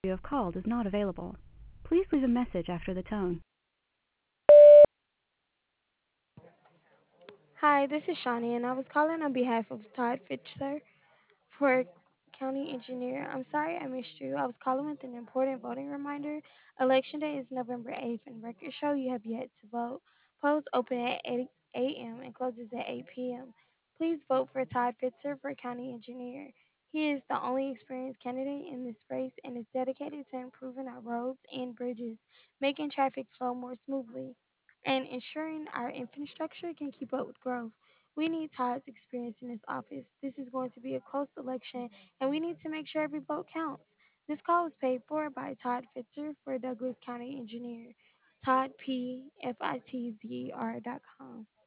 you have called is not available. Please leave a message after the tone. Hi, this is Shawnee, and I was calling on behalf of Todd Fitcher for County Engineer. I'm sorry I missed you. I was calling with an important voting reminder. Election Day is November 8th, and records show you have yet to vote. Polls open at 8 a.m. and closes at 8 p.m. Please vote for Todd Fitzer for County Engineer. He is the only experienced candidate in this race and is dedicated to improving our roads and bridges, making traffic flow more smoothly, and ensuring our infrastructure can keep up with growth. We need Todd's experience in this office. This is going to be a close election, and we need to make sure every vote counts. This call was paid for by Todd Fitzer for Douglas County Engineer. Todd P. F I T Z E R.com.